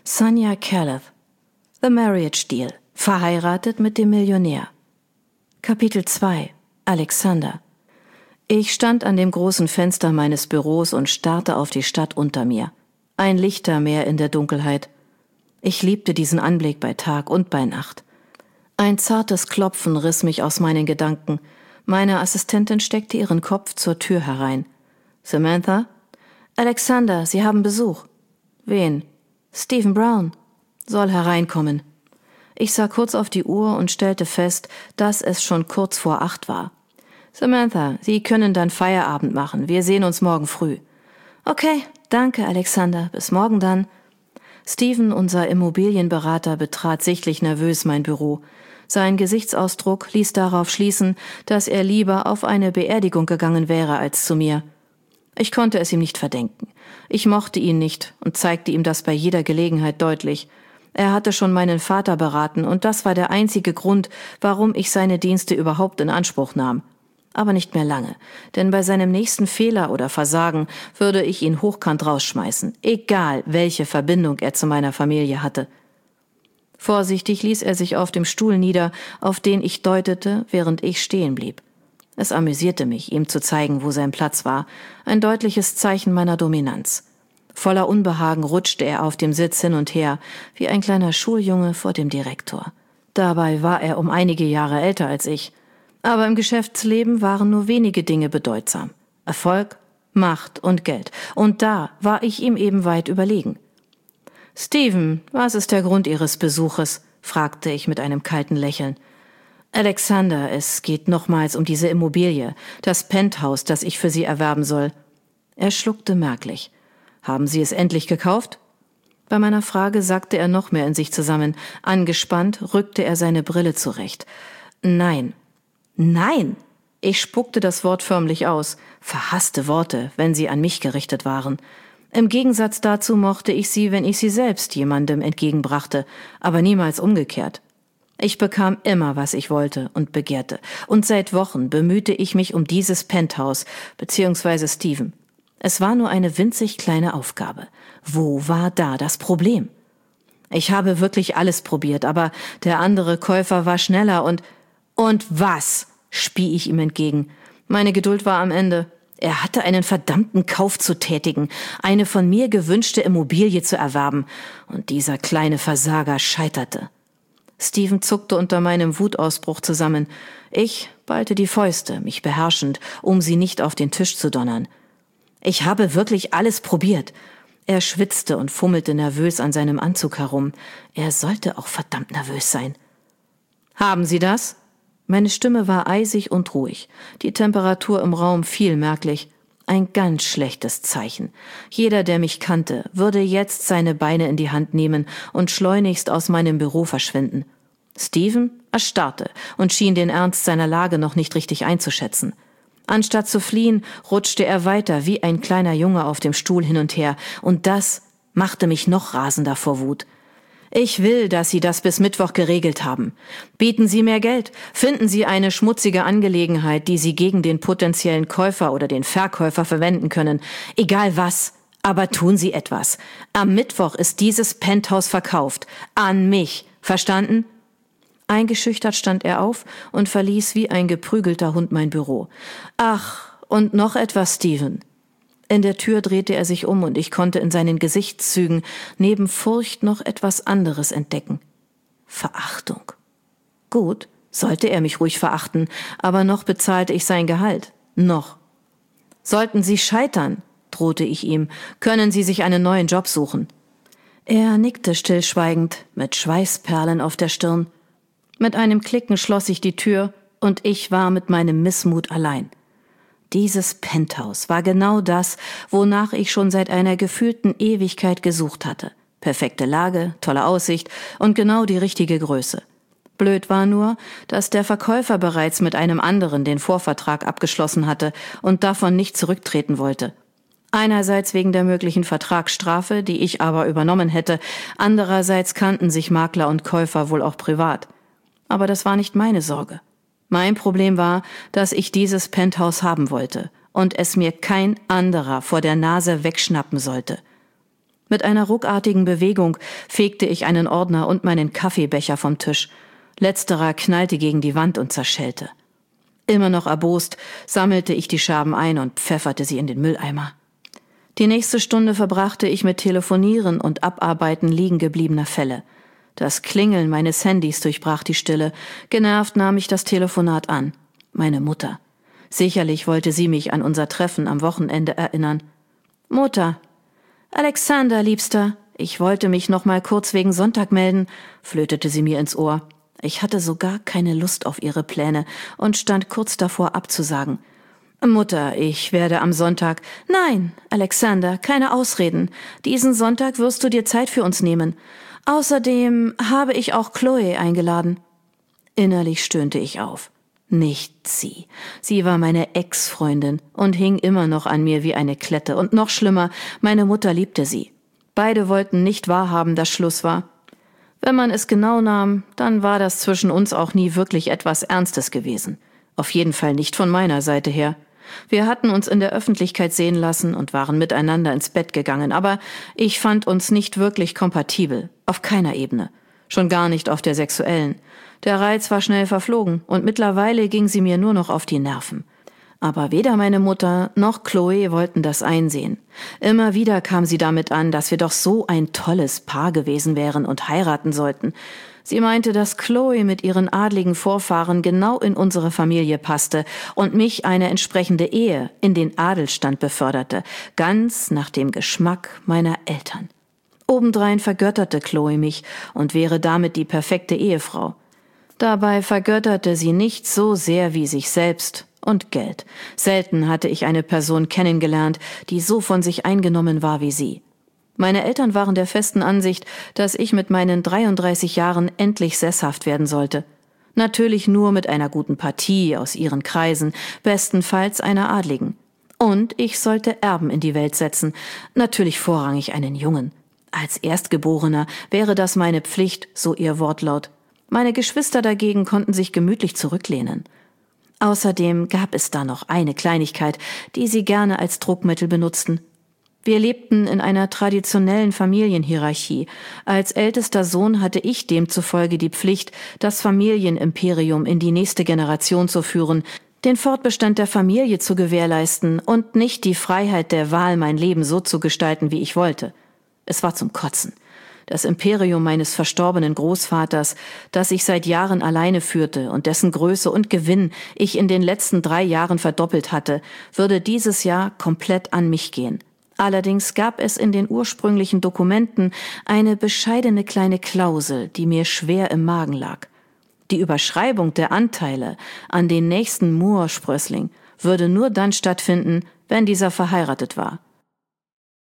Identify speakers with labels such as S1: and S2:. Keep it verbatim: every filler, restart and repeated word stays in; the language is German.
S1: Sonia Caleb. The Marriage Deal. Verheiratet mit dem Millionär. Kapitel zwei. Alexander. Ich stand an dem großen Fenster meines Büros und starrte auf die Stadt unter mir. Ein Lichtermeer in der Dunkelheit. Ich liebte diesen Anblick bei Tag und bei Nacht. Ein zartes Klopfen riss mich aus meinen Gedanken. Meine Assistentin steckte ihren Kopf zur Tür herein. »Samantha?« »Alexander, Sie haben Besuch.« »Wen?« »Stephen Brown.« »Soll hereinkommen.« Ich sah kurz auf die Uhr und stellte fest, dass es schon kurz vor acht war. »Samantha, Sie können dann Feierabend machen. Wir sehen uns morgen früh.« »Okay, danke, Alexander. Bis morgen dann.« Stephen, unser Immobilienberater, betrat sichtlich nervös mein Büro. Sein Gesichtsausdruck ließ darauf schließen, dass er lieber auf eine Beerdigung gegangen wäre als zu mir. Ich konnte es ihm nicht verdenken. Ich mochte ihn nicht und zeigte ihm das bei jeder Gelegenheit deutlich. Er hatte schon meinen Vater beraten und das war der einzige Grund, warum ich seine Dienste überhaupt in Anspruch nahm. Aber nicht mehr lange, denn bei seinem nächsten Fehler oder Versagen würde ich ihn hochkant rausschmeißen, egal welche Verbindung er zu meiner Familie hatte. Vorsichtig ließ er sich auf dem Stuhl nieder, auf den ich deutete, während ich stehen blieb. Es amüsierte mich, ihm zu zeigen, wo sein Platz war, ein deutliches Zeichen meiner Dominanz. Voller Unbehagen rutschte er auf dem Sitz hin und her, wie ein kleiner Schuljunge vor dem Direktor. Dabei war er um einige Jahre älter als ich. Aber im Geschäftsleben waren nur wenige Dinge bedeutsam. Erfolg, Macht und Geld. Und da war ich ihm eben weit überlegen. »Stephen, was ist der Grund Ihres Besuches?« fragte ich mit einem kalten Lächeln. »Alexander, es geht nochmals um diese Immobilie, das Penthouse, das ich für Sie erwerben soll.« Er schluckte merklich. »Haben Sie es endlich gekauft?« Bei meiner Frage sackte er noch mehr in sich zusammen. Angespannt rückte er seine Brille zurecht. »Nein.« »Nein!« Ich spuckte das Wort förmlich aus. Verhasste Worte, wenn sie an mich gerichtet waren. Im Gegensatz dazu mochte ich sie, wenn ich sie selbst jemandem entgegenbrachte, aber niemals umgekehrt. Ich bekam immer, was ich wollte und begehrte, und seit Wochen bemühte ich mich um dieses Penthouse, beziehungsweise Stephen. Es war nur eine winzig kleine Aufgabe. Wo war da das Problem? Ich habe wirklich alles probiert, aber der andere Käufer war schneller und... »Und was?« spie ich ihm entgegen. Meine Geduld war am Ende. Er hatte einen verdammten Kauf zu tätigen, eine von mir gewünschte Immobilie zu erwerben, und dieser kleine Versager scheiterte. Stephen zuckte unter meinem Wutausbruch zusammen. Ich ballte die Fäuste, mich beherrschend, um sie nicht auf den Tisch zu donnern. Ich habe wirklich alles probiert. Er schwitzte und fummelte nervös an seinem Anzug herum. Er sollte auch verdammt nervös sein. »Haben Sie das?« Meine Stimme war eisig und ruhig. Die Temperatur im Raum fiel merklich. Ein ganz schlechtes Zeichen. Jeder, der mich kannte, würde jetzt seine Beine in die Hand nehmen und schleunigst aus meinem Büro verschwinden. Stephen erstarrte und schien den Ernst seiner Lage noch nicht richtig einzuschätzen. Anstatt zu fliehen, rutschte er weiter wie ein kleiner Junge auf dem Stuhl hin und her, und das machte mich noch rasender vor Wut. »Ich will, dass Sie das bis Mittwoch geregelt haben. Bieten Sie mehr Geld, finden Sie eine schmutzige Angelegenheit, die Sie gegen den potenziellen Käufer oder den Verkäufer verwenden können. Egal was, aber tun Sie etwas. Am Mittwoch ist dieses Penthouse verkauft. An mich. Verstanden?« Eingeschüchtert stand er auf und verließ wie ein geprügelter Hund mein Büro. »Ach, und noch etwas, Stephen.« In der Tür drehte er sich um und ich konnte in seinen Gesichtszügen neben Furcht noch etwas anderes entdecken. Verachtung. Gut, sollte er mich ruhig verachten, aber noch bezahlte ich sein Gehalt. Noch. »Sollten Sie scheitern«, drohte ich ihm, »können Sie sich einen neuen Job suchen.« Er nickte stillschweigend, mit Schweißperlen auf der Stirn. Mit einem Klicken schloss ich die Tür und ich war mit meinem Missmut allein. Dieses Penthouse war genau das, wonach ich schon seit einer gefühlten Ewigkeit gesucht hatte. Perfekte Lage, tolle Aussicht und genau die richtige Größe. Blöd war nur, dass der Verkäufer bereits mit einem anderen den Vorvertrag abgeschlossen hatte und davon nicht zurücktreten wollte. Einerseits wegen der möglichen Vertragsstrafe, die ich aber übernommen hätte, andererseits kannten sich Makler und Käufer wohl auch privat. Aber das war nicht meine Sorge. Mein Problem war, dass ich dieses Penthouse haben wollte und es mir kein anderer vor der Nase wegschnappen sollte. Mit einer ruckartigen Bewegung fegte ich einen Ordner und meinen Kaffeebecher vom Tisch. Letzterer knallte gegen die Wand und zerschellte. Immer noch erbost sammelte ich die Scherben ein und pfefferte sie in den Mülleimer. Die nächste Stunde verbrachte ich mit Telefonieren und Abarbeiten liegen gebliebener Fälle. Das Klingeln meines Handys durchbrach die Stille. Genervt nahm ich das Telefonat an. Meine Mutter. Sicherlich wollte sie mich an unser Treffen am Wochenende erinnern. »Mutter!« »Alexander, Liebster, ich wollte mich noch mal kurz wegen Sonntag melden«, flötete sie mir ins Ohr. Ich hatte so gar keine Lust auf ihre Pläne und stand kurz davor abzusagen. »Mutter, ich werde am Sonntag...« »Nein, Alexander, keine Ausreden. Diesen Sonntag wirst du dir Zeit für uns nehmen. Außerdem habe ich auch Chloe eingeladen.« Innerlich stöhnte ich auf. Nicht sie. Sie war meine Ex-Freundin und hing immer noch an mir wie eine Klette. Und noch schlimmer, meine Mutter liebte sie. Beide wollten nicht wahrhaben, dass Schluss war. Wenn man es genau nahm, dann war das zwischen uns auch nie wirklich etwas Ernstes gewesen. Auf jeden Fall nicht von meiner Seite her. Wir hatten uns in der Öffentlichkeit sehen lassen und waren miteinander ins Bett gegangen, aber ich fand uns nicht wirklich kompatibel, auf keiner Ebene. Schon gar nicht auf der sexuellen. Der Reiz war schnell verflogen und mittlerweile ging sie mir nur noch auf die Nerven. Aber weder meine Mutter noch Chloe wollten das einsehen. Immer wieder kam sie damit an, dass wir doch so ein tolles Paar gewesen wären und heiraten sollten. Sie meinte, dass Chloe mit ihren adligen Vorfahren genau in unsere Familie passte und mich eine entsprechende Ehe in den Adelsstand beförderte, ganz nach dem Geschmack meiner Eltern. Obendrein vergötterte Chloe mich und wäre damit die perfekte Ehefrau. Dabei vergötterte sie nicht so sehr wie sich selbst und Geld. Selten hatte ich eine Person kennengelernt, die so von sich eingenommen war wie sie. Meine Eltern waren der festen Ansicht, dass ich mit meinen dreiunddreißig Jahren endlich sesshaft werden sollte. Natürlich nur mit einer guten Partie aus ihren Kreisen, bestenfalls einer Adligen. Und ich sollte Erben in die Welt setzen, natürlich vorrangig einen Jungen. Als Erstgeborener wäre das meine Pflicht, so ihr Wortlaut. Meine Geschwister dagegen konnten sich gemütlich zurücklehnen. Außerdem gab es da noch eine Kleinigkeit, die sie gerne als Druckmittel benutzten. Wir lebten in einer traditionellen Familienhierarchie. Als ältester Sohn hatte ich demzufolge die Pflicht, das Familienimperium in die nächste Generation zu führen, den Fortbestand der Familie zu gewährleisten und nicht die Freiheit der Wahl, mein Leben so zu gestalten, wie ich wollte. Es war zum Kotzen. Das Imperium meines verstorbenen Großvaters, das ich seit Jahren alleine führte und dessen Größe und Gewinn ich in den letzten drei Jahren verdoppelt hatte, würde dieses Jahr komplett an mich gehen. Allerdings gab es in den ursprünglichen Dokumenten eine bescheidene kleine Klausel, die mir schwer im Magen lag. Die Überschreibung der Anteile an den nächsten Moor-Sprössling würde nur dann stattfinden, wenn dieser verheiratet war.